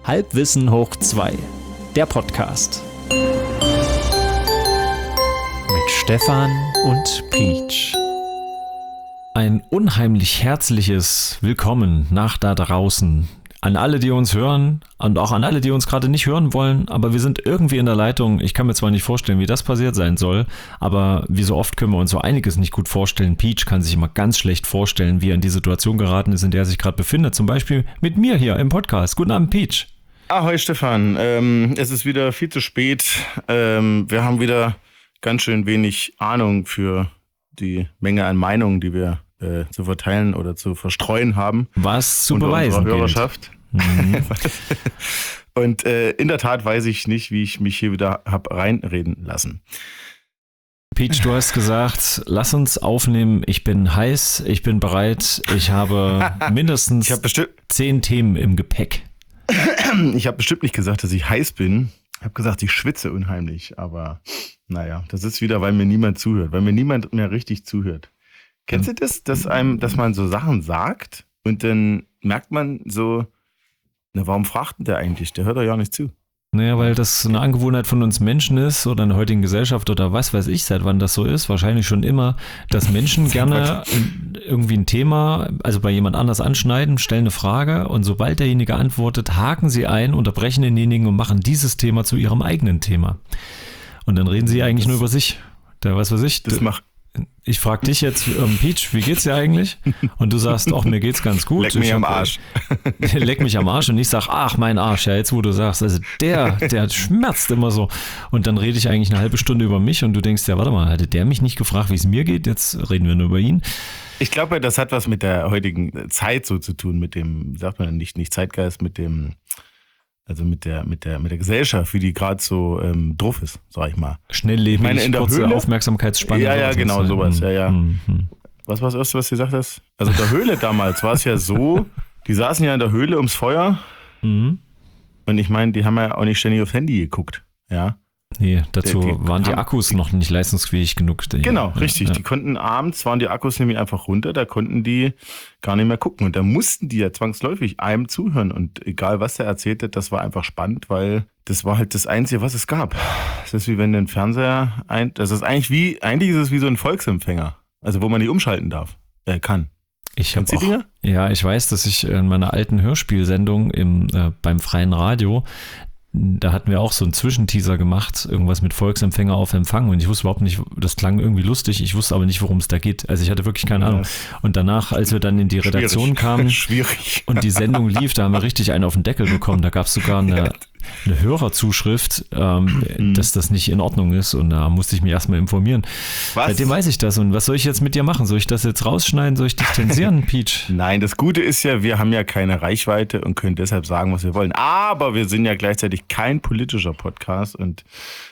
Halbwissen hoch 2, der Podcast. Mit Stefan und Peach. Ein unheimlich herzliches Willkommen nach da draußen. An alle, die uns hören und auch an alle, die uns gerade nicht hören wollen, aber wir sind irgendwie in der Leitung. Ich kann mir zwar nicht vorstellen, wie das passiert sein soll, aber wie so oft können wir uns so einiges nicht gut vorstellen. Peach kann sich immer ganz schlecht vorstellen, wie er in die Situation geraten ist, in der er sich gerade befindet. Zum Beispiel mit mir hier im Podcast. Guten Abend, Peach. Ahoi, Stefan. Es ist wieder viel zu spät. Wir haben wieder ganz schön wenig Ahnung für die Menge an Meinungen, die wir zu verteilen oder zu verstreuen haben. Was zu beweisen unserer Hörerschaft. Mhm. Und in der Tat weiß ich nicht, wie ich mich hier wieder habe reinreden lassen. Peach, du hast gesagt, lass uns aufnehmen. Ich bin heiß, ich bin bereit. Ich habe mindestens 10 Themen im Gepäck. Ich habe bestimmt nicht gesagt, dass ich heiß bin. Ich habe gesagt, ich schwitze unheimlich. Aber naja, das ist wieder, weil mir niemand zuhört. Weil mir niemand mehr richtig zuhört. Kennst du das, dass man so Sachen sagt und dann merkt man so, na, warum fragt denn der eigentlich? Der hört doch ja nicht zu. Naja, weil das eine Angewohnheit von uns Menschen ist oder in der heutigen Gesellschaft oder was weiß ich, seit wann das so ist, wahrscheinlich schon immer, dass Menschen gerne irgendwie ein Thema, also bei jemand anders anschneiden, stellen eine Frage und sobald derjenige antwortet, haken sie ein, unterbrechen denjenigen und machen dieses Thema zu ihrem eigenen Thema. Und dann reden sie eigentlich nur über sich. Was weiß ich. Ich frage dich jetzt, Peach, wie geht's dir eigentlich? Und du sagst, ach, mir geht's ganz gut. Leck mich am Arsch. Leck mich am Arsch und ich sag, ach, mein Arsch, ja, jetzt wo du sagst, also der schmerzt immer so. Und dann rede ich eigentlich eine halbe Stunde über mich und du denkst, ja, warte mal, hatte der mich nicht gefragt, wie es mir geht? Jetzt reden wir nur über ihn. Ich glaube, das hat was mit der heutigen Zeit so zu tun, mit dem, sagt man nicht Zeitgeist, mit dem, also mit der Gesellschaft, wie die gerade so drauf ist, sag ich mal. Schnelllebig, in der kurze Höhle? Aufmerksamkeitsspanne. Ja, genau, sowas, ja. Mhm. Was war das erste, was du gesagt hast? Also in der Höhle damals war es ja so, die saßen ja in der Höhle ums Feuer und ich meine, die haben ja auch nicht ständig aufs Handy geguckt, ja. Nee, dazu waren die Akkus noch nicht leistungsfähig genug. Genau, richtig. Ja. Die konnten abends, waren die Akkus nämlich einfach runter, da konnten die gar nicht mehr gucken. Und da mussten die ja zwangsläufig einem zuhören. Und egal, was der erzählte, das war einfach spannend, weil das war halt das Einzige, was es gab. Das ist wie wenn ein Fernseher, das ist eigentlich ist es wie so ein Volksempfänger. Also wo man nicht umschalten kann. Ich weiß, dass ich in meiner alten Hörspielsendung beim Freien Radio, da hatten wir auch so einen Zwischenteaser gemacht, irgendwas mit Volksempfänger auf Empfang und ich wusste überhaupt nicht, das klang irgendwie lustig, ich wusste aber nicht, worum es da geht. Also ich hatte wirklich keine Ahnung. Und danach, als wir dann in die Redaktion kamen und die Sendung lief, da haben wir richtig einen auf den Deckel bekommen. Da gab es sogar eine Hörerzuschrift, dass das nicht in Ordnung ist und da musste ich mich erstmal informieren. Was? Seitdem weiß ich das und was soll ich jetzt mit dir machen? Soll ich das jetzt rausschneiden? Soll ich dich zensieren, Peach? Nein, das Gute ist ja, wir haben ja keine Reichweite und können deshalb sagen, was wir wollen. Aber wir sind ja gleichzeitig kein politischer Podcast und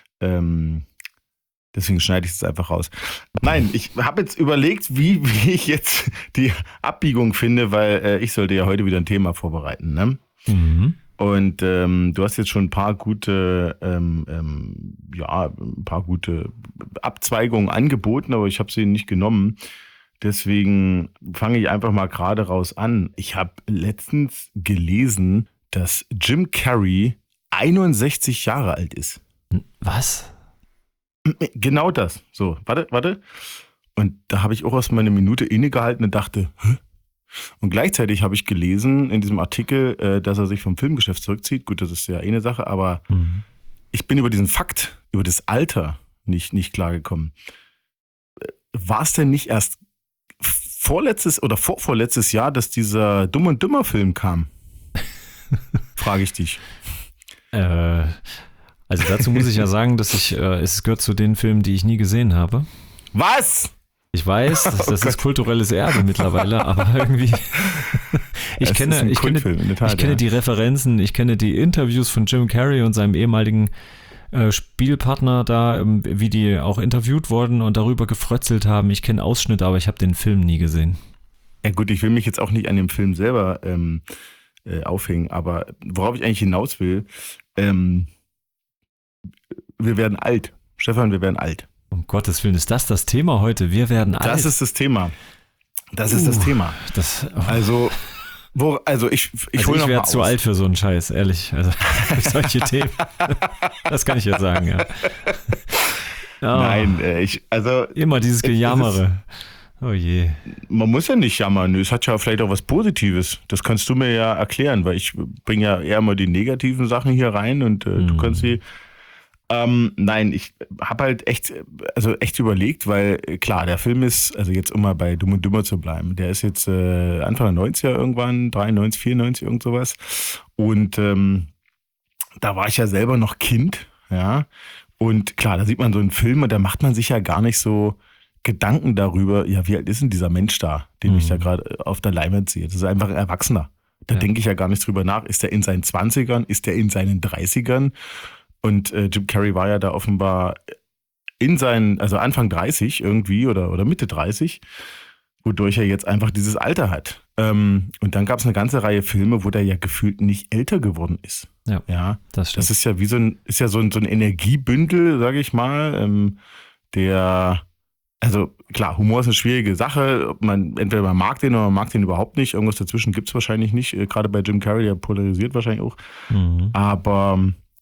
deswegen schneide ich es einfach raus. Nein, ich habe jetzt überlegt, wie ich jetzt die Abbiegung finde, weil ich sollte ja heute wieder ein Thema vorbereiten, ne? Mhm. Und du hast jetzt schon ein paar gute Abzweigungen angeboten, aber ich habe sie nicht genommen. Deswegen fange ich einfach mal gerade raus an. Ich habe letztens gelesen, dass Jim Carrey 61 Jahre alt ist. Was? Genau das. So, warte. Und da habe ich auch erst mal eine Minute innegehalten und dachte, hä? Und gleichzeitig habe ich gelesen in diesem Artikel, dass er sich vom Filmgeschäft zurückzieht. Gut, das ist ja eine Sache, aber ich bin über diesen Fakt, über das Alter nicht klargekommen. War es denn nicht erst vorletztes oder vorletztes Jahr, dass dieser Dumm und Dümmer Film kam? Frage ich dich. Also dazu muss ich ja sagen, dass es gehört zu den Filmen, die ich nie gesehen habe. Was? Ich weiß, das ist kulturelles Erbe mittlerweile, aber irgendwie ich kenne die Referenzen, ich kenne die Interviews von Jim Carrey und seinem ehemaligen Spielpartner da, wie die auch interviewt wurden und darüber gefrötzelt haben. Ich kenne Ausschnitte, aber ich habe den Film nie gesehen. Ja gut, ich will mich jetzt auch nicht an dem Film selber aufhängen, aber worauf ich eigentlich hinaus will, wir werden alt. Stefan, wir werden alt. Um Gottes Willen, ist das Thema heute? Wir werden alt. Das ist das Thema. Also, Also ich Also hole ich noch wäre mal zu aus. alt für so einen Scheiß, ehrlich. Also für solche Themen. Das kann ich jetzt sagen, ja. Ja, Nein, immer dieses Gejammere. Oh je. man muss ja nicht jammern. Es hat ja vielleicht auch was Positives. Das kannst du mir ja erklären, weil ich bringe ja eher mal die negativen Sachen hier rein und du kannst sie. Nein, ich habe halt echt überlegt, weil klar, der Film ist, also jetzt um mal bei Dumm und Dümmer zu bleiben, der ist jetzt Anfang der 90er irgendwann, 93, 94, irgend sowas. Und da war ich ja selber noch Kind, ja. Und klar, da sieht man so einen Film und da macht man sich ja gar nicht so Gedanken darüber, ja, wie alt ist denn dieser Mensch da, den ich da gerade auf der Leinwand sehe? Das ist einfach ein Erwachsener. Da denke ich ja gar nicht drüber nach. Ist der in seinen 20ern? Ist der in seinen 30ern? Und Jim Carrey war ja da offenbar also Anfang 30 irgendwie oder Mitte 30, wodurch er jetzt einfach dieses Alter hat. Und dann gab es eine ganze Reihe Filme, wo der ja gefühlt nicht älter geworden ist. Ja, das stimmt. Das ist ja wie so ein Energiebündel, sage ich mal, also klar, Humor ist eine schwierige Sache. Entweder man mag den oder man mag den überhaupt nicht. Irgendwas dazwischen gibt es wahrscheinlich nicht. Gerade bei Jim Carrey, der polarisiert wahrscheinlich auch. Aber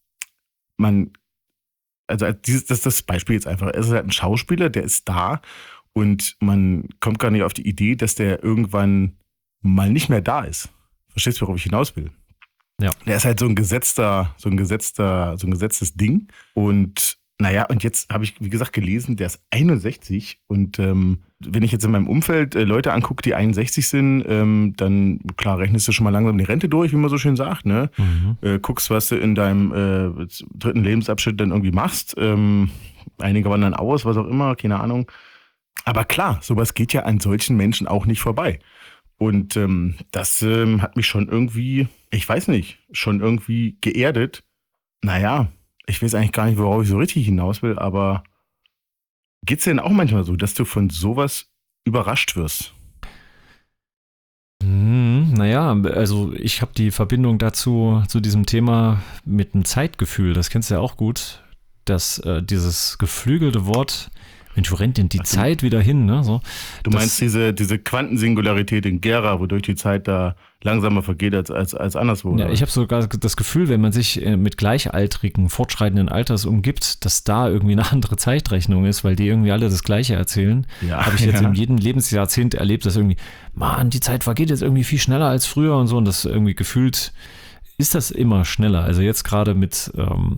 das ist das Beispiel jetzt einfach. Er ist halt ein Schauspieler, der ist da und man kommt gar nicht auf die Idee, dass der irgendwann mal nicht mehr da ist. Verstehst du, worauf ich hinaus will? Ja. Der ist halt so ein gesetztes Ding. Und naja, und jetzt habe ich, wie gesagt, gelesen, der ist 61 und wenn ich jetzt in meinem Umfeld Leute angucke, die 61 sind, dann klar rechnest du schon mal langsam die Rente durch, wie man so schön sagt, ne? Guckst, was du in deinem dritten Lebensabschnitt dann irgendwie machst. Einige wandern aus, was auch immer, keine Ahnung. Aber klar, sowas geht ja an solchen Menschen auch nicht vorbei. Und das hat mich schon irgendwie, ich weiß nicht, schon irgendwie geerdet. Naja, ich weiß eigentlich gar nicht, worauf ich so richtig hinaus will, aber geht's dir denn auch manchmal so, dass du von sowas überrascht wirst? Naja, also ich habe die Verbindung dazu, zu diesem Thema mit dem Zeitgefühl, das kennst du ja auch gut, dass dieses geflügelte Wort, Mensch, wo rennt denn die Zeit wieder hin? Ne? So, Du meinst diese Quantensingularität in Gera, wodurch die Zeit da langsamer vergeht als anderswo? Ja, ich habe sogar das Gefühl, wenn man sich mit Gleichaltrigen, fortschreitenden Alters umgibt, dass da irgendwie eine andere Zeitrechnung ist, weil die irgendwie alle das Gleiche erzählen. Ja, habe ich jetzt in jedem Lebensjahrzehnt erlebt, dass irgendwie, Mann, die Zeit vergeht jetzt irgendwie viel schneller als früher und so. Und das irgendwie gefühlt ist das immer schneller. Also jetzt gerade mit,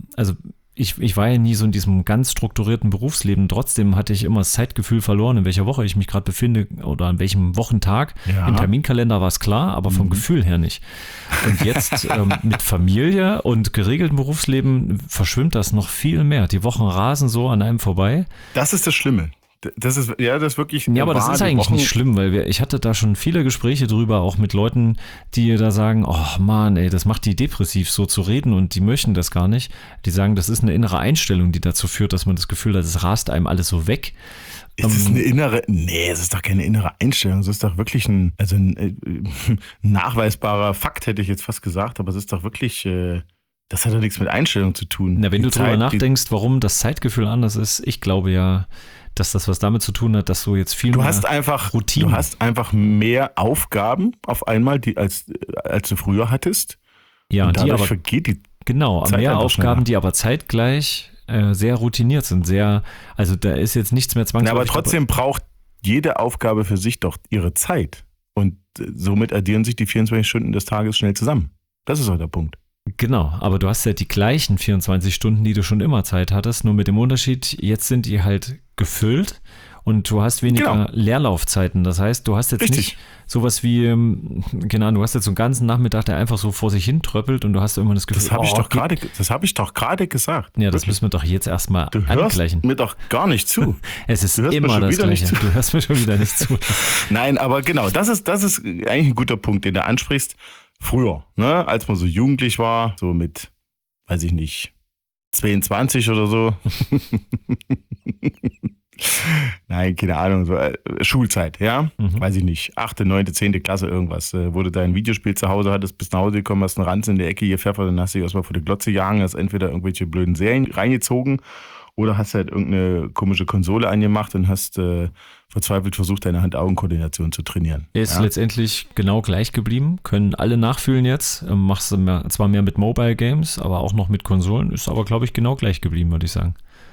ich war ja nie so in diesem ganz strukturierten Berufsleben. Trotzdem hatte ich immer das Zeitgefühl verloren, in welcher Woche ich mich gerade befinde oder an welchem Wochentag. Ja. Im Terminkalender war es klar, aber vom Gefühl her nicht. Und jetzt mit Familie und geregeltem Berufsleben verschwimmt das noch viel mehr. Die Wochen rasen so an einem vorbei. Das ist das Schlimme. Das ist wirklich. Ja, aber das ist eigentlich nicht schlimm, weil ich hatte da schon viele Gespräche drüber, auch mit Leuten, die da sagen, oh Mann, ey, das macht die depressiv, so zu reden und die möchten das gar nicht. Die sagen, das ist eine innere Einstellung, die dazu führt, dass man das Gefühl hat, es rast einem alles so weg. Ist es eine innere? Nee, es ist doch keine innere Einstellung. Es ist doch wirklich ein nachweisbarer Fakt, hätte ich jetzt fast gesagt, aber es ist doch wirklich. Das hat doch nichts mit Einstellung zu tun. Na, wenn du drüber nachdenkst, warum das Zeitgefühl anders ist, ich glaube ja, dass das was damit zu tun hat, dass du jetzt viel mehr Routine. Du hast einfach mehr Aufgaben auf einmal, als du früher hattest. Ja, und die aber vergeht die genau, Zeit mehr einfach Aufgaben, schneller. die aber zeitgleich sehr routiniert sind, also da ist jetzt nichts mehr zwangsläufig. Aber trotzdem braucht jede Aufgabe für sich doch ihre Zeit. Und somit addieren sich die 24 Stunden des Tages schnell zusammen. Das ist auch der Punkt. Genau, aber du hast ja die gleichen 24 Stunden, die du schon immer Zeit hattest, nur mit dem Unterschied, jetzt sind die halt gefüllt und du hast weniger Leerlaufzeiten. Das heißt, du hast jetzt nicht sowas wie, du hast jetzt so einen ganzen Nachmittag, der einfach so vor sich hin tröppelt und du hast immer das Gefühl, das habe ich doch gerade gesagt. Ja, das müssen wir doch jetzt erstmal angleichen. Du hörst mir doch gar nicht zu. Es ist immer das Gleiche. Du hörst mir schon wieder nicht zu. Nein, aber genau, das ist eigentlich ein guter Punkt, den du ansprichst. Früher, ne, als man so jugendlich war, so mit, weiß ich nicht, 22 oder so. Nein, keine Ahnung, so Schulzeit, ja, weiß ich nicht, 8., 9., 10. Klasse irgendwas, wo du dein Videospiel zu Hause hattest, bist nach Hause gekommen, hast einen Ranz in der Ecke hier Pfeffer, dann hast du dich erstmal vor die Glotze jagen, hast entweder irgendwelche blöden Serien reingezogen Oder hast halt irgendeine komische Konsole angemacht und hast verzweifelt versucht, deine Hand-Augen-Koordination zu trainieren. Ist Ja? letztendlich genau gleich geblieben, können alle nachfühlen jetzt. Machst du zwar mehr mit Mobile Games, aber auch noch mit Konsolen, ist aber, glaube ich, genau gleich geblieben, würde ich sagen.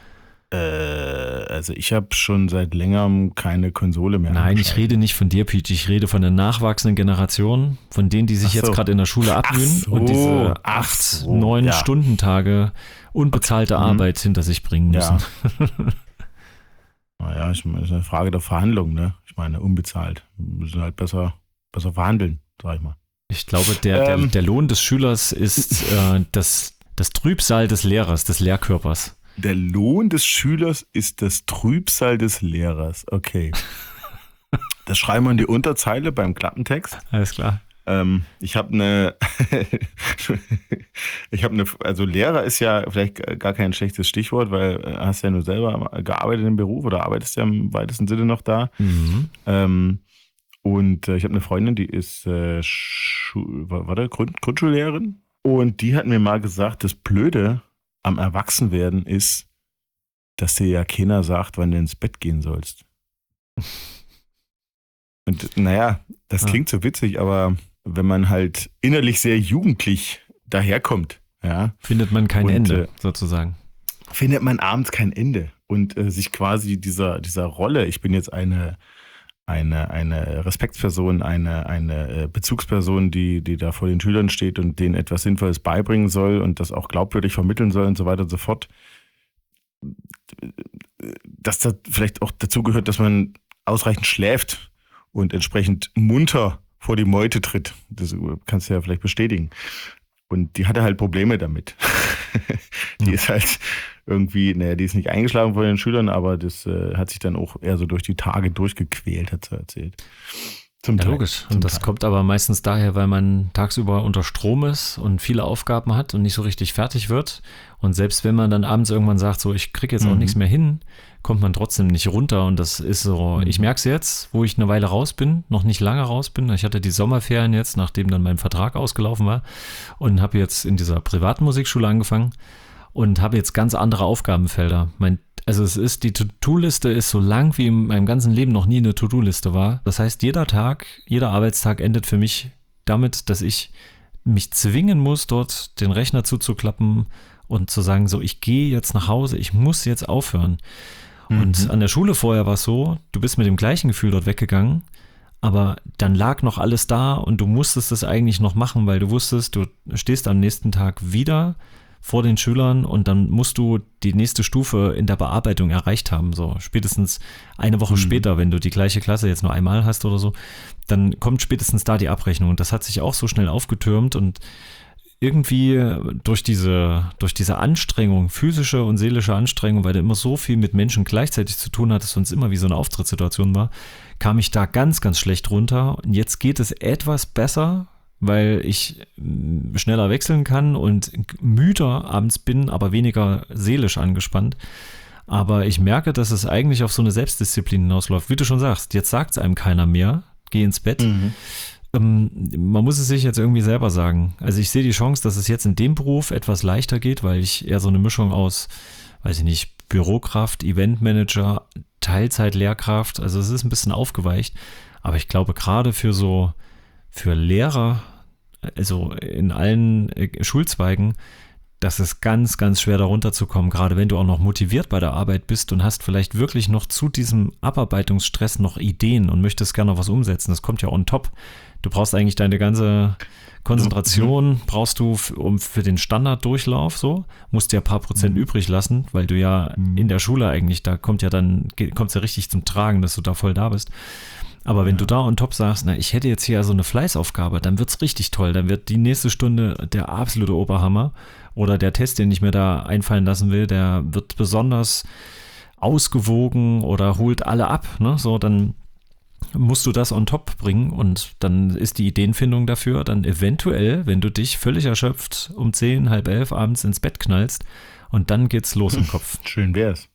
Also ich habe schon seit längerem keine Konsole mehr. Nein, ich rede nicht von dir, Peach. Ich rede von der nachwachsenden Generation, von denen, die sich jetzt gerade in der Schule abmühen und diese 8-9 Stundentage unbezahlte Arbeit hinter sich bringen müssen. Ja. Naja, ich meine, das ist eine Frage der Verhandlung, ne? Ich meine, unbezahlt. Wir müssen halt besser verhandeln, sag ich mal. Ich glaube, der Lohn des Schülers ist das Trübsal des Lehrers, des Lehrkörpers. Der Lohn des Schülers ist das Trübsal des Lehrers. Okay. Das schreiben wir in die Unterzeile beim Klappentext. Alles klar. Ich habe also Lehrer ist ja vielleicht gar kein schlechtes Stichwort, weil hast ja nur selber gearbeitet im Beruf oder arbeitest ja im weitesten Sinne noch da. Mhm. Und ich habe eine Freundin, die ist Grundschullehrerin, und die hat mir mal gesagt, das Blöde am Erwachsenwerden ist, dass dir ja keiner sagt, wann du ins Bett gehen sollst. Und naja, das klingt so witzig, aber wenn man halt innerlich sehr jugendlich daherkommt, ja, findet man kein Ende, sozusagen. Findet man abends kein Ende und sich quasi dieser Rolle, ich bin jetzt eine Respektsperson, eine Bezugsperson, die da vor den Schülern steht und denen etwas Sinnvolles beibringen soll und das auch glaubwürdig vermitteln soll und so weiter und so fort, dass das vielleicht auch dazu gehört, dass man ausreichend schläft und entsprechend munter vor die Meute tritt. Das kannst du ja vielleicht bestätigen. Und die hatte halt Probleme damit. Die ist halt irgendwie, die ist nicht eingeschlafen von den Schülern, aber das hat sich dann auch eher so durch die Tage durchgequält, hat sie erzählt. Ja, logisch. Und das kommt aber meistens daher, weil man tagsüber unter Strom ist und viele Aufgaben hat und nicht so richtig fertig wird. Und selbst wenn man dann abends irgendwann sagt, so, ich kriege jetzt auch nichts mehr hin, kommt man trotzdem nicht runter. Und das ist so, ich merke es jetzt, wo ich eine Weile raus bin, noch nicht lange raus bin. Ich hatte die Sommerferien jetzt, nachdem dann mein Vertrag ausgelaufen war, und habe jetzt in dieser privaten Musikschule angefangen und habe jetzt ganz andere Aufgabenfelder. Also die To-Do-Liste ist so lang, wie in meinem ganzen Leben noch nie eine To-Do-Liste war. Das heißt, jeder Arbeitstag endet für mich damit, dass ich mich zwingen muss, dort den Rechner zuzuklappen und zu sagen, so, ich gehe jetzt nach Hause, ich muss jetzt aufhören. Und an der Schule vorher war es so, du bist mit dem gleichen Gefühl dort weggegangen, aber dann lag noch alles da und du musstest es eigentlich noch machen, weil du wusstest, du stehst am nächsten Tag wieder vor den Schülern und dann musst du die nächste Stufe in der Bearbeitung erreicht haben. So spätestens eine Woche später, wenn du die gleiche Klasse jetzt nur einmal hast oder so, dann kommt spätestens da die Abrechnung. Und das hat sich auch so schnell aufgetürmt und irgendwie durch diese Anstrengung, physische und seelische Anstrengung, weil du immer so viel mit Menschen gleichzeitig zu tun hattest und es immer wie so eine Auftrittssituation war, kam ich da ganz, ganz schlecht runter. Und jetzt geht es etwas besser, weil ich schneller wechseln kann und müder abends bin, aber weniger seelisch angespannt. Aber ich merke, dass es eigentlich auf so eine Selbstdisziplin hinausläuft. Wie du schon sagst, jetzt sagt es einem keiner mehr, geh ins Bett. Man muss es sich jetzt irgendwie selber sagen. Also ich sehe die Chance, dass es jetzt in dem Beruf etwas leichter geht, weil ich eher so eine Mischung aus, weiß ich nicht, Bürokraft, Eventmanager, Teilzeit-Lehrkraft, also es ist ein bisschen aufgeweicht. Aber ich glaube, gerade für Lehrer, also in allen Schulzweigen, das ist ganz, ganz schwer darunter zu kommen, gerade wenn du auch noch motiviert bei der Arbeit bist und hast vielleicht wirklich noch zu diesem Abarbeitungsstress noch Ideen und möchtest gerne noch was umsetzen. Das kommt ja on top. Du brauchst eigentlich deine ganze Konzentration, brauchst du für den Standarddurchlauf so, musst dir ein paar Prozent übrig lassen, weil du ja in der Schule eigentlich, da kommt es ja richtig zum Tragen, dass du da voll da bist. Aber wenn du da on top sagst, na, ich hätte jetzt hier also eine Fleißaufgabe, dann wird's richtig toll. Dann wird die nächste Stunde der absolute Oberhammer. Oder der Test, den ich mir da einfallen lassen will, der wird besonders ausgewogen oder holt alle ab. Ne? So, dann musst du das on top bringen und dann ist die Ideenfindung dafür dann eventuell, wenn du dich völlig erschöpft um 10, halb 11 abends ins Bett knallst und dann geht's los im Kopf. Schön wär's.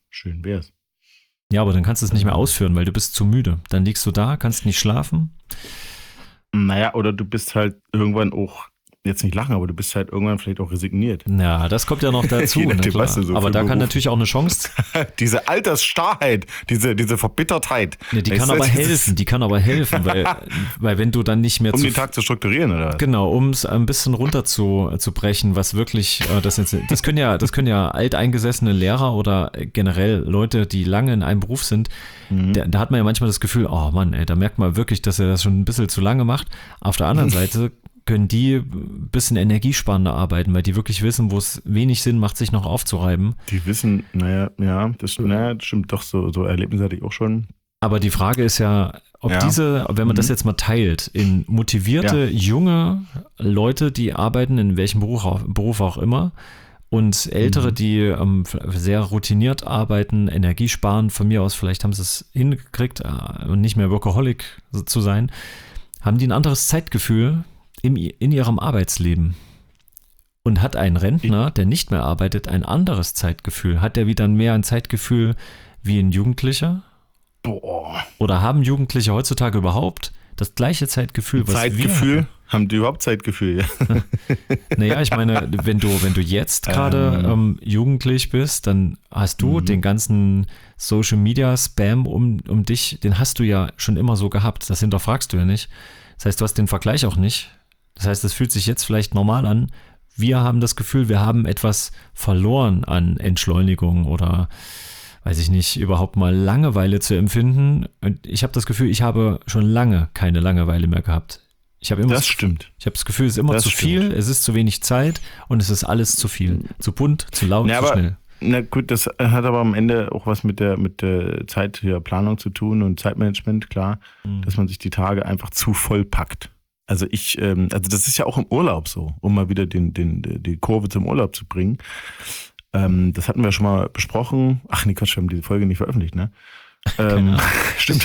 Ja, aber dann kannst du es nicht mehr ausführen, weil du bist zu müde. Dann liegst du da, kannst nicht schlafen. Naja, oder du bist halt irgendwann auch jetzt nicht lachen, aber du bist halt irgendwann vielleicht auch resigniert. Ja, das kommt ja noch dazu. Je Ne, nachdem, klar. was du so Aber für da kann Beruf- natürlich auch eine Chance, Diese Altersstarrheit, diese Verbittertheit. ne, die Weißt kann du, aber dieses- helfen, weil wenn du dann nicht mehr Um den Tag zu strukturieren, oder was? Genau, um es ein bisschen runter zu brechen, was wirklich, das können ja alteingesessene Lehrer oder generell Leute, die lange in einem Beruf sind, da hat man ja manchmal das Gefühl, oh Mann, ey, da merkt man wirklich, dass er das schon ein bisschen zu lange macht. Auf der anderen Seite können die ein bisschen energiesparender arbeiten, weil die wirklich wissen, wo es wenig Sinn macht, sich noch aufzureiben. Die wissen, das stimmt doch, so Erlebnisse hatte ich auch schon. Aber die Frage ist ja, ob wenn man das jetzt mal teilt, in motivierte, junge Leute, die arbeiten, in welchem Beruf auch immer, und Ältere, die sehr routiniert arbeiten, Energie sparen, von mir aus, vielleicht haben sie es hingekriegt und nicht mehr Workaholic zu sein, haben die ein anderes Zeitgefühl in ihrem Arbeitsleben. Und hat ein Rentner, der nicht mehr arbeitet, ein anderes Zeitgefühl? Hat der wieder mehr ein Zeitgefühl wie ein Jugendlicher? Boah. Oder haben Jugendliche heutzutage überhaupt das gleiche Zeitgefühl, was Zeitgefühl? wir Haben die überhaupt Zeitgefühl? Ja. Naja, ich meine, wenn du jetzt gerade jugendlich bist, dann hast du den ganzen Social Media Spam um dich, den hast du ja schon immer so gehabt. Das hinterfragst du ja nicht. Das heißt, du hast den Vergleich auch nicht. Das heißt, es fühlt sich jetzt vielleicht normal an. Wir haben das Gefühl, wir haben etwas verloren an Entschleunigung oder, weiß ich nicht, überhaupt mal Langeweile zu empfinden. Und ich habe das Gefühl, ich habe schon lange keine Langeweile mehr gehabt. Das stimmt. Ich habe das Gefühl, es ist immer zu viel, es ist zu wenig Zeit und es ist alles zu viel. Zu bunt, zu laut, zu schnell. Na gut, das hat aber am Ende auch was mit der Zeit hier Planung zu tun und Zeitmanagement, klar, dass man sich die Tage einfach zu voll packt. Also das ist ja auch im Urlaub so, um mal wieder die Kurve zum Urlaub zu bringen. Das hatten wir schon mal besprochen. Ach nee, Quatsch, wir haben diese Folge nicht veröffentlicht, ne? Stimmt.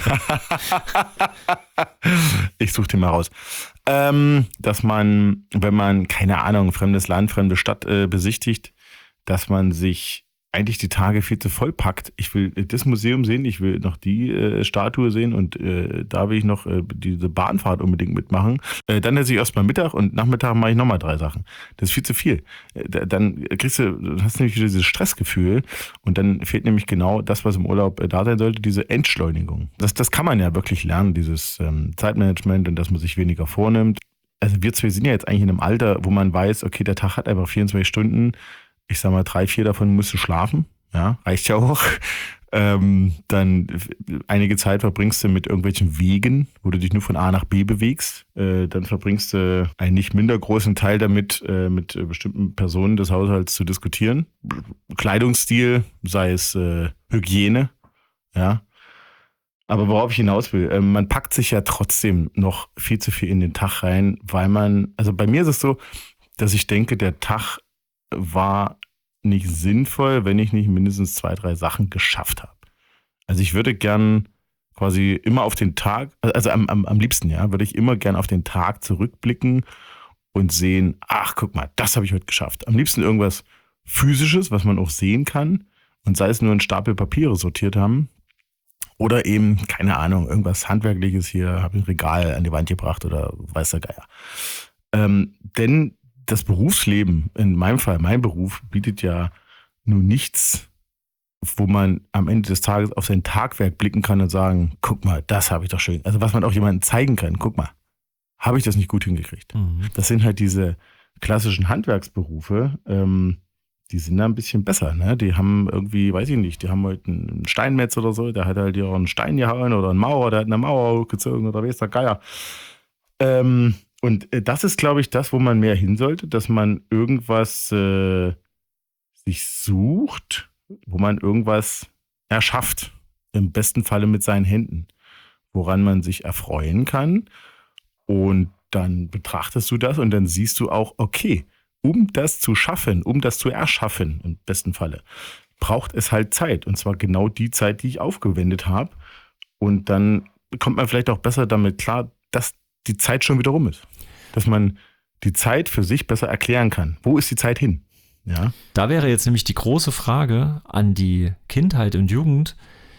Ich suche den mal raus. Dass man, wenn man, keine Ahnung, fremdes Land, fremde Stadt besichtigt, dass man sich eigentlich die Tage viel zu voll packt. Ich will das Museum sehen, ich will noch die Statue sehen und da will ich noch diese Bahnfahrt unbedingt mitmachen. Dann esse ich erstmal Mittag und Nachmittag mache ich nochmal 3 Sachen. Das ist viel zu viel. Dann hast du nämlich wieder dieses Stressgefühl und dann fehlt nämlich genau das, was im Urlaub da sein sollte, diese Entschleunigung. Das kann man ja wirklich lernen, dieses Zeitmanagement und dass man sich weniger vornimmt. Also wir zwei sind ja jetzt eigentlich in einem Alter, wo man weiß, okay, der Tag hat einfach 24 Stunden. Ich sag mal, 3, 4 davon musst du schlafen. Ja, reicht ja auch. Dann einige Zeit verbringst du mit irgendwelchen Wegen, wo du dich nur von A nach B bewegst. Dann verbringst du einen nicht minder großen Teil damit, mit bestimmten Personen des Haushalts zu diskutieren. Kleidungsstil, sei es Hygiene. Ja. Aber worauf ich hinaus will, man packt sich ja trotzdem noch viel zu viel in den Tag rein, weil also bei mir ist es so, dass ich denke, der Tag war nicht sinnvoll, wenn ich nicht mindestens 2, 3 Sachen geschafft habe. Also ich würde gern quasi immer auf den Tag, also am liebsten, ja, würde ich immer gern auf den Tag zurückblicken und sehen, ach, guck mal, das habe ich heute geschafft. Am liebsten irgendwas Physisches, was man auch sehen kann und sei es nur ein Stapel Papiere sortiert haben oder eben, keine Ahnung, irgendwas Handwerkliches hier, habe ich ein Regal an die Wand gebracht oder weiß der Geier. Denn das Berufsleben, in meinem Fall, mein Beruf, bietet ja nur nichts, wo man am Ende des Tages auf sein Tagwerk blicken kann und sagen, guck mal, das habe ich doch schön. Also was man auch jemandem zeigen kann, guck mal, habe ich das nicht gut hingekriegt. Das sind halt diese klassischen Handwerksberufe, die sind da ein bisschen besser. Ne? Die haben irgendwie, weiß ich nicht, die haben halt einen Steinmetz oder so, der hat halt hier auch einen Stein gehauen oder einen Maurer, der hat eine Mauer hochgezogen oder weiß der Geier. Und das ist, glaube ich, das, wo man mehr hin sollte, dass man irgendwas sich sucht, wo man irgendwas erschafft, im besten Falle mit seinen Händen, woran man sich erfreuen kann. Und dann betrachtest du das und dann siehst du auch, okay, um das zu schaffen, um das zu erschaffen, im besten Falle, braucht es halt Zeit. Und zwar genau die Zeit, die ich aufgewendet habe. Und dann kommt man vielleicht auch besser damit klar, dass die Zeit schon wieder rum ist. Dass man die Zeit für sich besser erklären kann. Wo ist die Zeit hin? Ja. Da wäre jetzt nämlich die große Frage an die Kindheit und Jugend,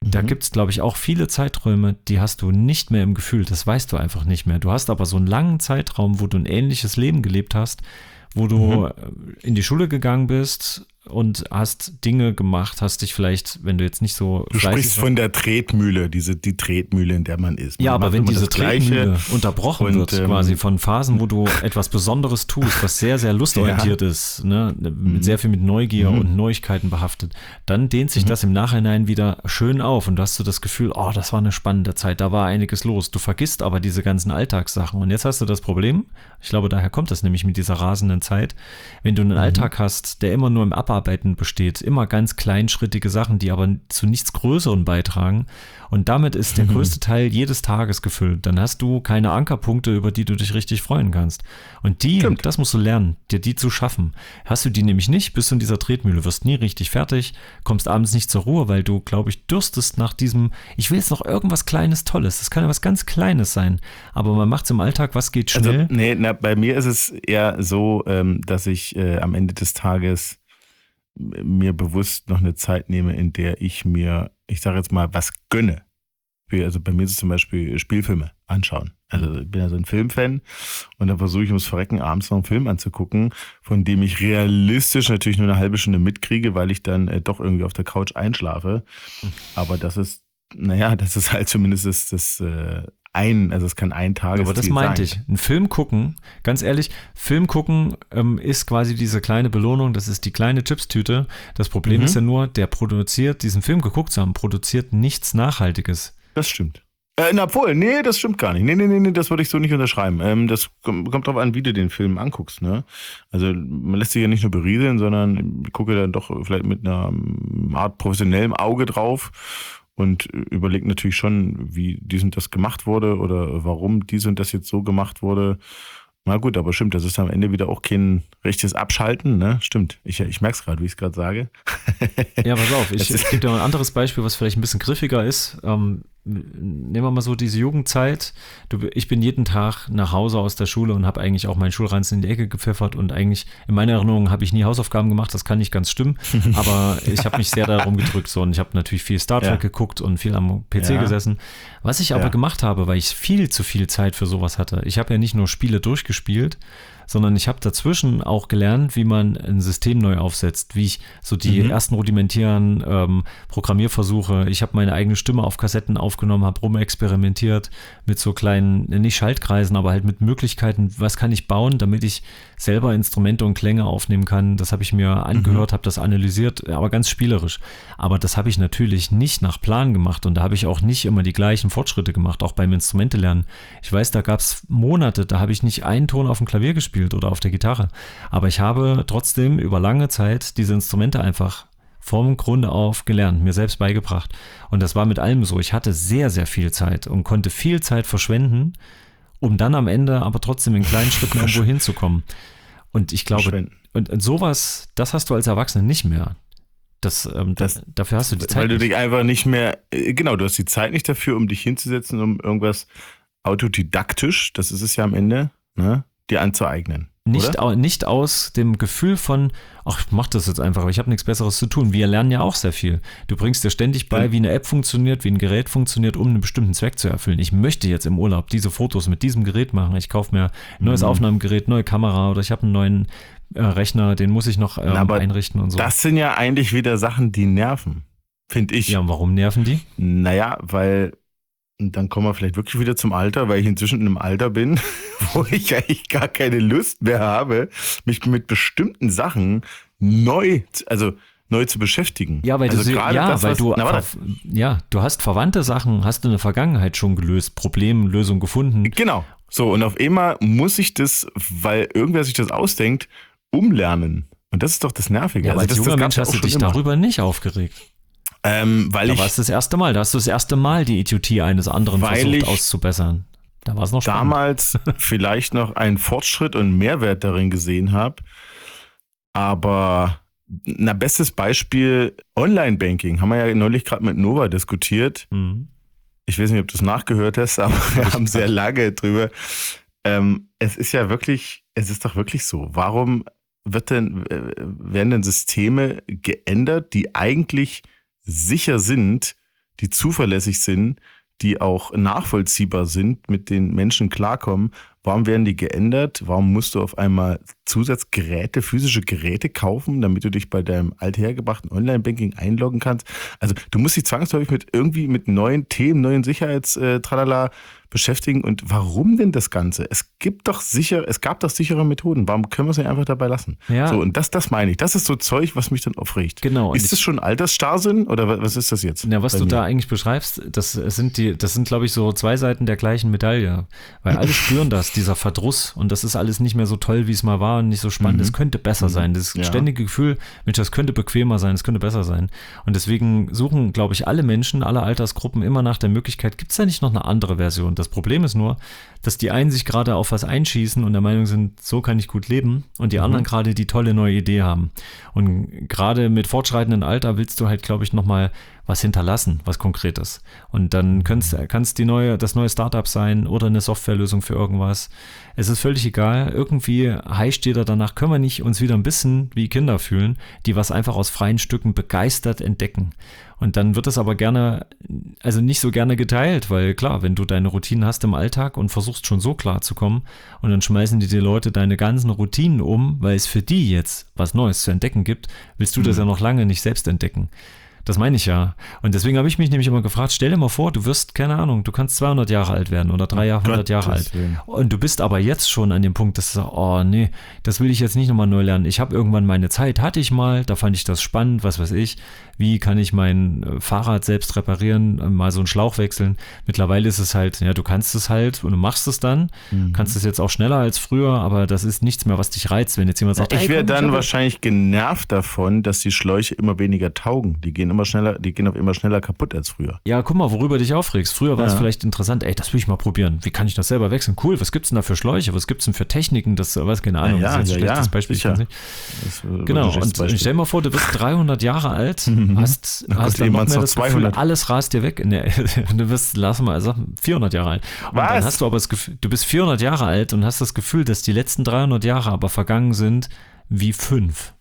Da gibt es, glaube ich, auch viele Zeiträume, die hast du nicht mehr im Gefühl. Das weißt du einfach nicht mehr. Du hast aber so einen langen Zeitraum, wo du ein ähnliches Leben gelebt hast, wo du in die Schule gegangen bist und hast Dinge gemacht, hast dich vielleicht, wenn du jetzt nicht so Du sprichst von der Tretmühle, die Tretmühle, in der man ist. Ja, aber wenn diese Tretmühle unterbrochen wird, quasi von Phasen, wo du etwas Besonderes tust, was sehr, sehr lustorientiert ist, ne, sehr viel mit Neugier und Neuigkeiten behaftet, dann dehnt sich das im Nachhinein wieder schön auf und du hast so das Gefühl, oh, das war eine spannende Zeit, da war einiges los. Du vergisst aber diese ganzen Alltagssachen und jetzt hast du das Problem, ich glaube, daher kommt das nämlich mit dieser rasenden Zeit, wenn du einen Alltag hast, der immer nur im Abarbeiten besteht, immer ganz kleinschrittige Sachen, die aber zu nichts Größeren beitragen und damit ist der größte Teil jedes Tages gefüllt. Dann hast du keine Ankerpunkte, über die du dich richtig freuen kannst. Und das musst du lernen, dir die zu schaffen. Hast du die nämlich nicht, bist du in dieser Tretmühle, wirst nie richtig fertig, kommst abends nicht zur Ruhe, weil du, glaube ich, dürstest nach diesem, ich will jetzt noch irgendwas Kleines, Tolles. Das kann ja was ganz Kleines sein, aber man macht es im Alltag, was geht schnell? Also, bei mir ist es eher so, dass ich am Ende des Tages mir bewusst noch eine Zeit nehme, in der ich mir, ich sage jetzt mal, was gönne. Also bei mir ist es zum Beispiel Spielfilme anschauen. Also ich bin ja so ein Filmfan und dann versuche ich ums Verrecken abends noch einen Film anzugucken, von dem ich realistisch natürlich nur eine halbe Stunde mitkriege, weil ich dann doch irgendwie auf der Couch einschlafe. Aber das ist halt zumindest also es kann ein Tagesziel sein. Aber das meinte ich. Ein Film gucken, ganz ehrlich, Film gucken ist quasi diese kleine Belohnung, das ist die kleine Chipstüte. Das Problem ist ja nur, diesen Film geguckt zu haben, produziert nichts Nachhaltiges. Das stimmt. Das stimmt gar nicht. Nee, das würde ich so nicht unterschreiben. Das kommt drauf an, wie du den Film anguckst, ne? Also man lässt sich ja nicht nur berieseln, sondern gucke dann doch vielleicht mit einer Art professionellem Auge drauf und überlegt natürlich schon, wie dies und das gemacht wurde oder warum dies und das jetzt so gemacht wurde. Na gut, aber stimmt, das ist am Ende wieder auch kein richtiges Abschalten, ne? Stimmt, ich merke es gerade, wie ich es gerade sage. Ja, pass auf, ich gebe dir mal ein anderes Beispiel, was vielleicht ein bisschen griffiger ist. Nehmen wir mal so diese Jugendzeit. Ich bin jeden Tag nach Hause aus der Schule und habe eigentlich auch meinen Schulranzen in die Ecke gepfeffert und eigentlich, in meiner Erinnerung, habe ich nie Hausaufgaben gemacht, das kann nicht ganz stimmen, aber ich habe mich sehr darum gedrückt so, und ich habe natürlich viel Star Trek geguckt und viel am PC gesessen. Was ich aber gemacht habe, weil ich viel zu viel Zeit für sowas hatte, ich habe ja nicht nur Spiele durchgespielt, sondern ich habe dazwischen auch gelernt, wie man ein System neu aufsetzt, wie ich so die ersten rudimentären Programmierversuche, ich habe meine eigene Stimme auf Kassetten aufgenommen, habe rumexperimentiert mit so kleinen, nicht Schaltkreisen, aber halt mit Möglichkeiten, was kann ich bauen, damit ich selber Instrumente und Klänge aufnehmen kann. Das habe ich mir angehört, habe das analysiert, aber ganz spielerisch. Aber das habe ich natürlich nicht nach Plan gemacht und da habe ich auch nicht immer die gleichen Fortschritte gemacht, auch beim Instrumente-Lernen. Ich weiß, da gab es Monate, da habe ich nicht einen Ton auf dem Klavier gespielt oder auf der Gitarre. Aber ich habe trotzdem über lange Zeit diese Instrumente einfach vom Grunde auf gelernt, mir selbst beigebracht. Und das war mit allem so. Ich hatte sehr, sehr viel Zeit und konnte viel Zeit verschwenden, um dann am Ende aber trotzdem in kleinen Schritten irgendwo hinzukommen. Und ich glaube, und sowas, das hast du als Erwachsener nicht mehr. Dafür hast du die Zeit. Weil du dich einfach nicht mehr, du hast die Zeit nicht dafür, um dich hinzusetzen, um irgendwas autodidaktisch, das ist es ja am Ende, ne, dir anzueignen. Nicht aus dem Gefühl von, ach, ich mach das jetzt einfach, aber ich habe nichts Besseres zu tun. Wir lernen ja auch sehr viel. Du bringst dir ständig bei, wie eine App funktioniert, wie ein Gerät funktioniert, um einen bestimmten Zweck zu erfüllen. Ich möchte jetzt im Urlaub diese Fotos mit diesem Gerät machen. Ich kaufe mir ein neues Aufnahmegerät, neue Kamera oder ich habe einen neuen Rechner, den muss ich noch einrichten und so. Das sind ja eigentlich wieder Sachen, die nerven, finde ich. Ja, und warum nerven die? Naja, weil... Und dann kommen wir vielleicht wirklich wieder zum Alter, weil ich inzwischen in einem Alter bin, wo ich eigentlich gar keine Lust mehr habe, mich mit bestimmten Sachen neu zu beschäftigen. Ja, weil du hast verwandte Sachen, hast du in der Vergangenheit schon gelöst, Problemlösung gefunden. Genau. So, und auf einmal muss ich das, weil irgendwer sich das ausdenkt, umlernen. Und das ist doch das Nervige. Ja, aber als junger Mensch hast du dich darüber nicht aufgeregt. Da hast du das erste Mal die Idiotie eines anderen versucht auszubessern. Da war es noch spannend. Damals vielleicht noch einen Fortschritt und Mehrwert darin gesehen habe. Aber bestes Beispiel Online-Banking. Haben wir ja neulich gerade mit Nova diskutiert. Ich weiß nicht, ob du es nachgehört hast, aber wir haben sehr lange drüber. Es ist doch wirklich so. Warum werden denn Systeme geändert, die eigentlich sicher sind, die zuverlässig sind, die auch nachvollziehbar sind, mit den Menschen klarkommen. Warum werden die geändert? Warum musst du auf einmal Zusatzgeräte, physische Geräte kaufen, damit du dich bei deinem althergebrachten Online-Banking einloggen kannst? Also du musst dich zwangsläufig mit neuen Themen, neuen Sicherheitstralala beschäftigen. Und warum denn das Ganze? Es gab doch sichere Methoden. Warum können wir es nicht einfach dabei lassen? Ja. So, und das meine ich. Das ist so Zeug, was mich dann aufregt. Genau. Ist das schon Altersstarrsinn oder was ist das jetzt? Ja, was du da eigentlich beschreibst, das sind, glaube ich, so zwei Seiten der gleichen Medaille. Weil alle spüren das, dieser Verdruss. Und das ist alles nicht mehr so toll, wie es mal war und nicht so spannend. Es könnte besser sein. Das ständige Gefühl, Mensch, das könnte bequemer sein, das könnte besser sein. Und deswegen suchen, glaube ich, alle Menschen, alle Altersgruppen immer nach der Möglichkeit, gibt es da nicht noch eine andere Version? Das Problem ist nur, dass die einen sich gerade auf was einschießen und der Meinung sind, so kann ich gut leben und die anderen gerade die tolle neue Idee haben. Und gerade mit fortschreitendem Alter willst du halt, glaube ich, nochmal was hinterlassen, was Konkretes. Und dann kann es das neue Startup sein oder eine Softwarelösung für irgendwas. Es ist völlig egal. Irgendwie heischt jeder danach, können wir nicht uns wieder ein bisschen wie Kinder fühlen, die was einfach aus freien Stücken begeistert entdecken. Und dann wird es aber nicht so gerne geteilt, weil klar, wenn du deine Routinen hast im Alltag und versuchst schon so klar zu kommen und dann schmeißen die Leute deine ganzen Routinen um, weil es für die jetzt was Neues zu entdecken gibt, willst du das ja noch lange nicht selbst entdecken. Das meine ich ja. Und deswegen habe ich mich nämlich immer gefragt, stell dir mal vor, du wirst, keine Ahnung, du kannst 200 Jahre alt werden oder 300 Jahre alt. Und du bist aber jetzt schon an dem Punkt, dass du sagst, oh nee, das will ich jetzt nicht nochmal neu lernen. Ich habe irgendwann meine Zeit, hatte ich mal, da fand ich das spannend, was weiß ich. Wie kann ich mein Fahrrad selbst reparieren, mal so einen Schlauch wechseln. Mittlerweile ist es halt, ja, du kannst es halt und du machst es dann. Kannst es jetzt auch schneller als früher, aber das ist nichts mehr, was dich reizt, wenn jetzt jemand sagt, ich wäre dann wahrscheinlich genervt davon, dass die Schläuche immer weniger taugen. Die gehen auf immer schneller kaputt als früher. Ja, guck mal, worüber du dich aufregst. Früher war es vielleicht interessant, das will ich mal probieren. Wie kann ich das selber wechseln? Cool, was gibt's denn da für Schläuche? Was gibt's denn für Techniken? Das, keine Ahnung, das ist jetzt ein schlechtes Beispiel. Genau, und stell dir mal vor, du bist 300 Jahre alt, hast dann noch mehr das Gefühl, alles rast dir weg. Du bist, 400 Jahre alt. Und dann hast du aber das Gefühl, du bist 400 Jahre alt und hast das Gefühl, dass die letzten 300 Jahre aber vergangen sind wie 5.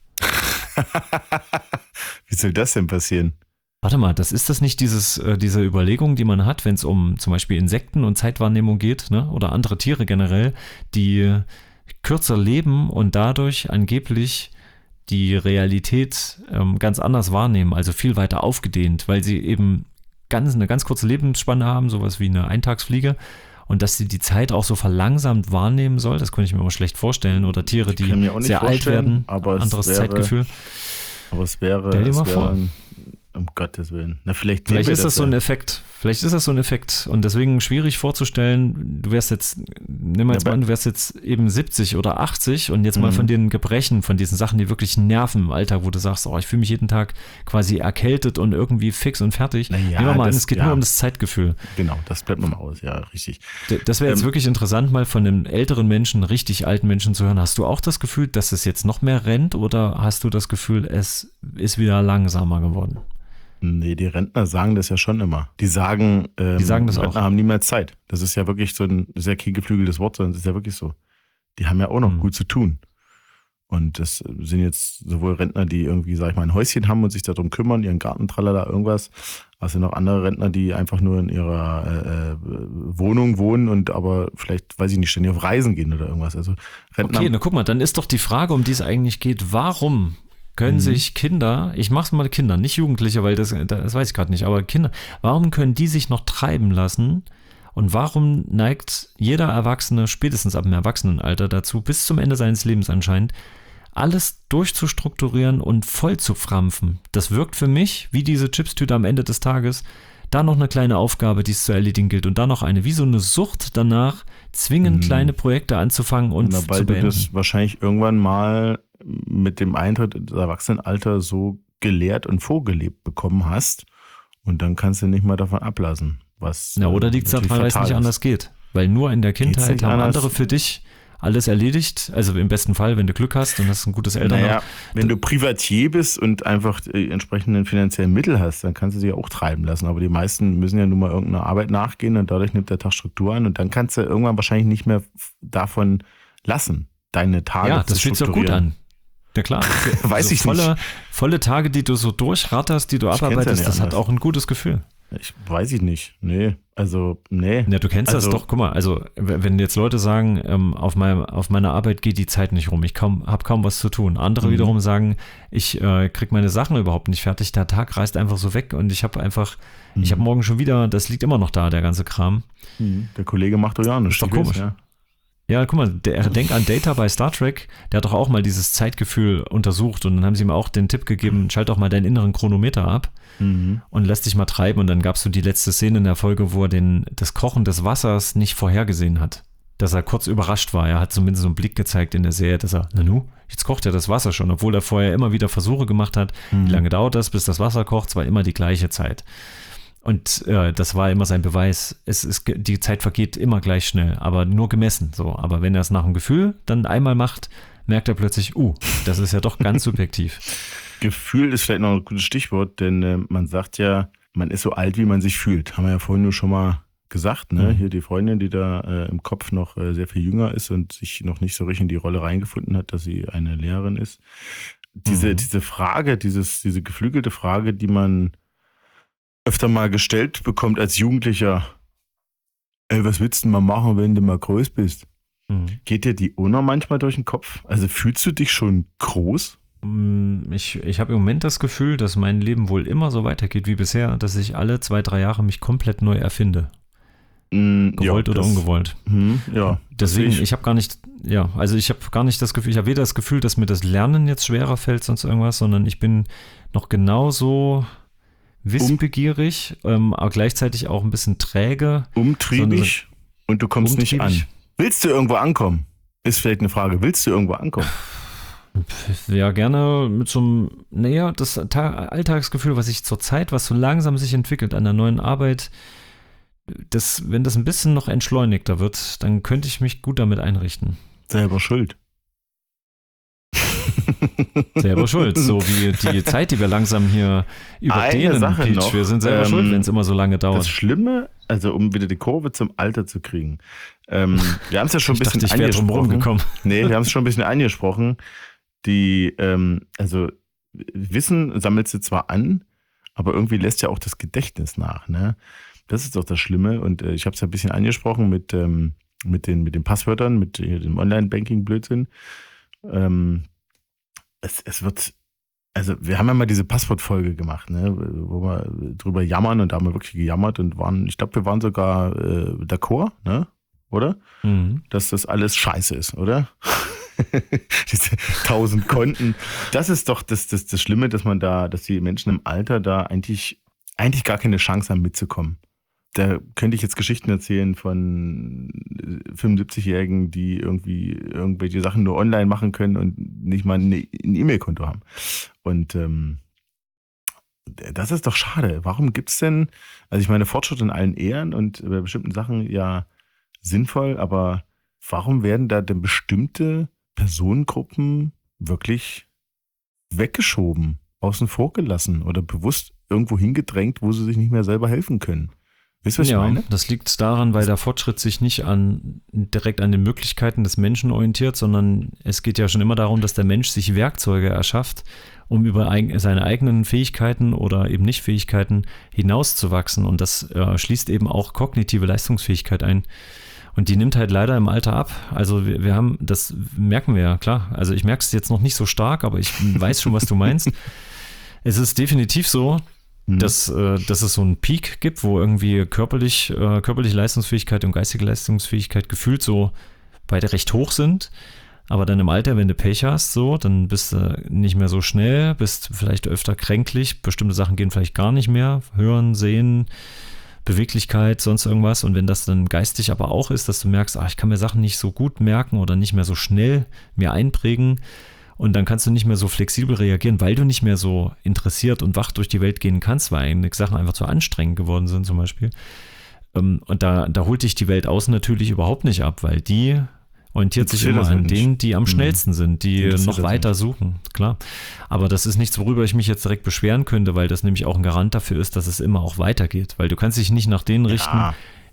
Wie soll das denn passieren? Warte mal, ist das nicht diese Überlegung, die man hat, wenn es um zum Beispiel Insekten und Zeitwahrnehmung geht, ne? Oder andere Tiere generell, die kürzer leben und dadurch angeblich die Realität ganz anders wahrnehmen, also viel weiter aufgedehnt, weil sie eben eine ganz kurze Lebensspanne haben, sowas wie eine Eintagsfliege. Und dass sie die Zeit auch so verlangsamt wahrnehmen soll, das könnte ich mir immer schlecht vorstellen. Oder Tiere, die sehr alt werden, anderes Zeitgefühl. Aber es wäre um Gottes Willen. Na, vielleicht ist das so ein Effekt. Vielleicht ist das so ein Effekt. Und deswegen schwierig vorzustellen, du wärst jetzt eben 70 oder 80 und jetzt mal von den Gebrechen, von diesen Sachen, die wirklich nerven im Alltag, wo du sagst, ich fühle mich jeden Tag quasi erkältet und irgendwie fix und fertig. Nehmen wir mal an, es geht nur um das Zeitgefühl. Genau, das bleibt mal aus, ja, richtig. Das wäre jetzt wirklich interessant, mal von einem älteren Menschen, richtig alten Menschen zu hören. Hast du auch das Gefühl, dass es jetzt noch mehr rennt oder hast du das Gefühl, es ist wieder langsamer geworden? Nee, die Rentner sagen das ja schon immer. Die sagen das Rentner auch. Haben nie mehr Zeit. Das ist ja wirklich so ein sehr geflügeltes Wort, sondern es ist ja wirklich so. Die haben ja auch noch gut zu tun. Und das sind jetzt sowohl Rentner, die irgendwie, sag ich mal, ein Häuschen haben und sich darum kümmern, ihren Garten, tralala, irgendwas. Also noch andere Rentner, die einfach nur in ihrer Wohnung wohnen und aber vielleicht, weiß ich nicht, ständig auf Reisen gehen oder irgendwas. Also Rentner. Okay, na guck mal, dann ist doch die Frage, um die es eigentlich geht, warum können sich Kinder, ich mach's mal Kinder, nicht Jugendliche, weil das weiß ich gerade nicht, aber Kinder, warum können die sich noch treiben lassen und warum neigt jeder Erwachsene spätestens ab dem Erwachsenenalter dazu, bis zum Ende seines Lebens anscheinend, alles durchzustrukturieren und voll zu frampfen? Das wirkt für mich wie diese Chipstüte am Ende des Tages, da noch eine kleine Aufgabe, die es zu erledigen gilt und da noch eine, wie so eine Sucht danach, zwingend kleine Projekte anzufangen und zu beenden. Weil du das wahrscheinlich irgendwann mal mit dem Eintritt ins Erwachsenenalter so gelehrt und vorgelebt bekommen hast und dann kannst du nicht mal davon ablassen. Oder liegt es daran, weil es nicht anders geht? Weil nur in der Kindheit haben andere für dich alles erledigt, also im besten Fall, wenn du Glück hast und hast ein gutes Elternhaus. Naja, wenn du Privatier bist und einfach die entsprechenden finanziellen Mittel hast, dann kannst du dich auch treiben lassen. Aber die meisten müssen ja nun mal irgendeiner Arbeit nachgehen und dadurch nimmt der Tag Struktur an und dann kannst du irgendwann wahrscheinlich nicht mehr davon lassen, deine Tage zu strukturieren. Ja, das fühlt sich doch gut an. Ja klar. Weiß ich nicht. Volle Tage, die du so durchratterst, die du abarbeitest, das hat auch ein gutes Gefühl. Weiß ich nicht. Nee, also, nee. Ja, du kennst das Also, doch, guck mal, also wenn jetzt Leute sagen, auf meiner Arbeit geht die Zeit nicht rum, ich habe kaum was zu tun. Andere wiederum sagen, ich krieg meine Sachen überhaupt nicht fertig, der Tag reißt einfach so weg und ich habe morgen schon wieder, das liegt immer noch da, der ganze Kram. Der Kollege macht doch ja nichts. Ist doch komisch. Ja. Ja, guck mal, denk an Data bei Star Trek, der hat doch auch mal dieses Zeitgefühl untersucht und dann haben sie ihm auch den Tipp gegeben, schalt doch mal deinen inneren Chronometer ab und lass dich mal treiben und dann gab es so die letzte Szene in der Folge, wo er das Kochen des Wassers nicht vorhergesehen hat, dass er kurz überrascht war, er hat zumindest so einen Blick gezeigt in der Serie, dass er, jetzt kocht ja das Wasser schon, obwohl er vorher immer wieder Versuche gemacht hat, wie lange dauert das, bis das Wasser kocht, es war immer die gleiche Zeit. Und das war immer sein Beweis. Die Zeit vergeht immer gleich schnell, aber nur gemessen. So. Aber wenn er es nach dem Gefühl dann einmal macht, merkt er plötzlich, das ist ja doch ganz subjektiv. Gefühl ist vielleicht noch ein gutes Stichwort, denn man sagt ja, man ist so alt, wie man sich fühlt. Haben wir ja vorhin nur schon mal gesagt, ne? Hier die Freundin, die da im Kopf noch sehr viel jünger ist und sich noch nicht so richtig in die Rolle reingefunden hat, dass sie eine Lehrerin ist. Diese Frage, diese geflügelte Frage, die man öfter mal gestellt bekommt als Jugendlicher, was willst du denn mal machen, wenn du mal groß bist? Geht dir die auch noch manchmal durch den Kopf? Also fühlst du dich schon groß? Ich habe im Moment das Gefühl, dass mein Leben wohl immer so weitergeht wie bisher, dass ich alle 2-3 Jahre mich komplett neu erfinde. Gewollt oder ungewollt. Ja. Deswegen, ich habe gar nicht das Gefühl, ich habe weder das Gefühl, dass mir das Lernen jetzt schwerer fällt, sonst irgendwas, sondern ich bin noch genauso wissbegierig, aber gleichzeitig auch ein bisschen träge. Umtriebig und du kommst nicht an. Willst du irgendwo ankommen? Ist vielleicht eine Frage. Willst du irgendwo ankommen? Ja, gerne mit so einem, das Alltagsgefühl, was so langsam sich entwickelt an der neuen Arbeit, wenn das ein bisschen noch entschleunigter wird, dann könnte ich mich gut damit einrichten. Selber schuld. Selber schuld, so wie die Zeit, die wir langsam hier überdehnen, Peach. Wir sind selber schuld, wenn es immer so lange dauert. Das Schlimme, also um wieder die Kurve zum Alter zu kriegen, wir haben es ja schon ein bisschen angesprochen. Nee, wir haben es schon ein bisschen angesprochen. Wissen sammelst du zwar an, aber irgendwie lässt ja auch das Gedächtnis nach, ne? Das ist doch das Schlimme und ich habe es ja ein bisschen angesprochen mit den Passwörtern, mit dem Online-Banking-Blödsinn. Es wird, also wir haben ja mal diese Passwortfolge gemacht, ne, wo wir drüber jammern und da haben wir wirklich gejammert und ich glaube, wir waren sogar d'accord, ne, oder? Dass das alles scheiße ist, oder? Diese 1000 Konten. Das ist doch das Schlimme, dass die Menschen im Alter da eigentlich gar keine Chance haben mitzukommen. Da könnte ich jetzt Geschichten erzählen von 75-Jährigen, die irgendwie irgendwelche Sachen nur online machen können und nicht mal ein E-Mail-Konto haben. Und das ist doch schade. Warum gibt's denn, also ich meine, Fortschritt in allen Ehren und bei bestimmten Sachen ja sinnvoll, aber warum werden da denn bestimmte Personengruppen wirklich weggeschoben, außen vor gelassen oder bewusst irgendwo hingedrängt, wo sie sich nicht mehr selber helfen können? Wisst ihr, was ich meine? Das liegt daran, weil der Fortschritt sich nicht direkt an den Möglichkeiten des Menschen orientiert, sondern es geht ja schon immer darum, dass der Mensch sich Werkzeuge erschafft, um über seine eigenen Fähigkeiten oder eben Nicht-Fähigkeiten hinauszuwachsen. Und das schließt eben auch kognitive Leistungsfähigkeit ein. Und die nimmt halt leider im Alter ab. Also wir haben, das merken wir ja, klar. Also ich merke es jetzt noch nicht so stark, aber ich weiß schon, was du meinst. Es ist definitiv so, dass es so einen Peak gibt, wo irgendwie körperliche Leistungsfähigkeit und geistige Leistungsfähigkeit gefühlt so beide recht hoch sind. Aber dann im Alter, wenn du Pech hast, so, dann bist du nicht mehr so schnell, bist vielleicht öfter kränklich, bestimmte Sachen gehen vielleicht gar nicht mehr, hören, sehen, Beweglichkeit, sonst irgendwas. Und wenn das dann geistig aber auch ist, dass du merkst, ich kann mir Sachen nicht so gut merken oder nicht mehr so schnell mir einprägen, und dann kannst du nicht mehr so flexibel reagieren, weil du nicht mehr so interessiert und wach durch die Welt gehen kannst, weil einige Sachen einfach zu anstrengend geworden sind zum Beispiel. Und da holt dich die Welt außen natürlich überhaupt nicht ab, weil die orientiert sich immer an denen, die am schnellsten sind, die noch weiter suchen, klar. Aber das ist nichts, worüber ich mich jetzt direkt beschweren könnte, weil das nämlich auch ein Garant dafür ist, dass es immer auch weitergeht. Weil du kannst dich nicht nach denen richten,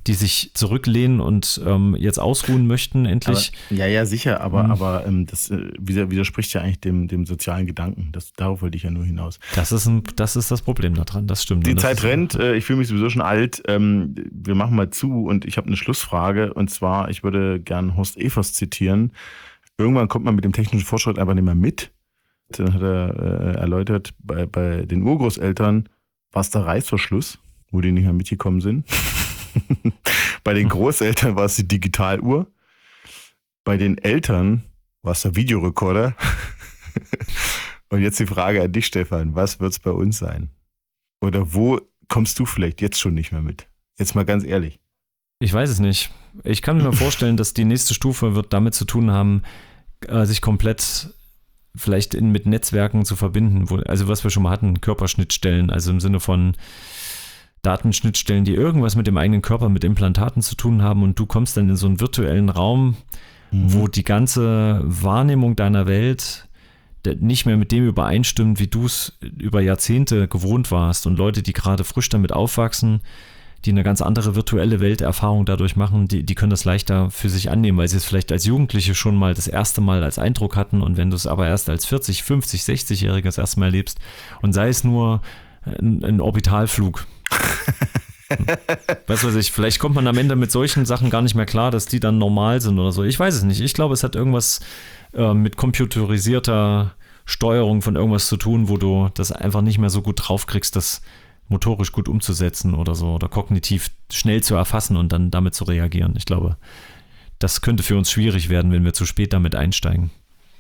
die sich zurücklehnen und jetzt ausruhen möchten, endlich. Ja, sicher, aber das widerspricht ja eigentlich dem sozialen Gedanken. Darauf wollte ich ja nur hinaus. Das ist das Problem daran, das stimmt. Die Zeit rennt, ich fühle mich sowieso schon alt. Wir machen mal zu und ich habe eine Schlussfrage und zwar, ich würde gern Horst Evers zitieren. Irgendwann kommt man mit dem technischen Fortschritt einfach nicht mehr mit. Dann hat er erläutert, bei den Urgroßeltern war es der Reißverschluss, wo die nicht mehr mitgekommen sind. Bei den Großeltern war es die Digitaluhr. Bei den Eltern war es der Videorekorder. Und jetzt die Frage an dich, Stefan, was wird es bei uns sein? Oder wo kommst du vielleicht jetzt schon nicht mehr mit? Jetzt mal ganz ehrlich. Ich weiß es nicht. Ich kann mir vorstellen, dass die nächste Stufe wird damit zu tun haben, sich komplett vielleicht mit Netzwerken zu verbinden. Also was wir schon mal hatten, Körperschnittstellen, also im Sinne von Datenschnittstellen, die irgendwas mit dem eigenen Körper, mit Implantaten zu tun haben und du kommst dann in so einen virtuellen Raum, wo die ganze Wahrnehmung deiner Welt nicht mehr mit dem übereinstimmt, wie du es über Jahrzehnte gewohnt warst. Und Leute, die gerade frisch damit aufwachsen, die eine ganz andere virtuelle Welterfahrung dadurch machen, die können das leichter für sich annehmen, weil sie es vielleicht als Jugendliche schon mal das erste Mal als Eindruck hatten und wenn du es aber erst als 40, 50, 60-Jähriger das erste Mal erlebst und sei es nur ein Orbitalflug. Weißt du was vielleicht kommt man am Ende mit solchen Sachen gar nicht mehr klar, dass die dann normal sind oder so. Ich weiß es nicht. Ich glaube, es hat irgendwas mit computerisierter Steuerung von irgendwas zu tun, wo du das einfach nicht mehr so gut draufkriegst, das motorisch gut umzusetzen oder so oder kognitiv schnell zu erfassen und dann damit zu reagieren. Ich glaube, das könnte für uns schwierig werden, wenn wir zu spät damit einsteigen.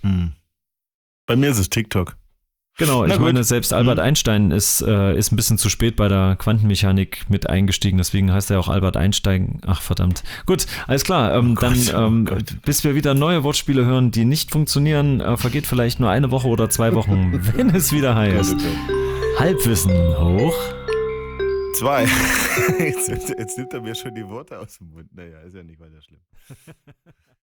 Bei mir ist es TikTok. Genau, ich meine, selbst Albert Einstein ist ein bisschen zu spät bei der Quantenmechanik mit eingestiegen, deswegen heißt er auch Albert Einstein. Ach, verdammt. Gut, alles klar, bis wir wieder neue Wortspiele hören, die nicht funktionieren, vergeht vielleicht nur eine Woche oder 2 Wochen, wenn es wieder heißt. Halbwissen hoch 2. Jetzt nimmt er mir schon die Worte aus dem Mund. Naja, ist ja nicht weiter schlimm.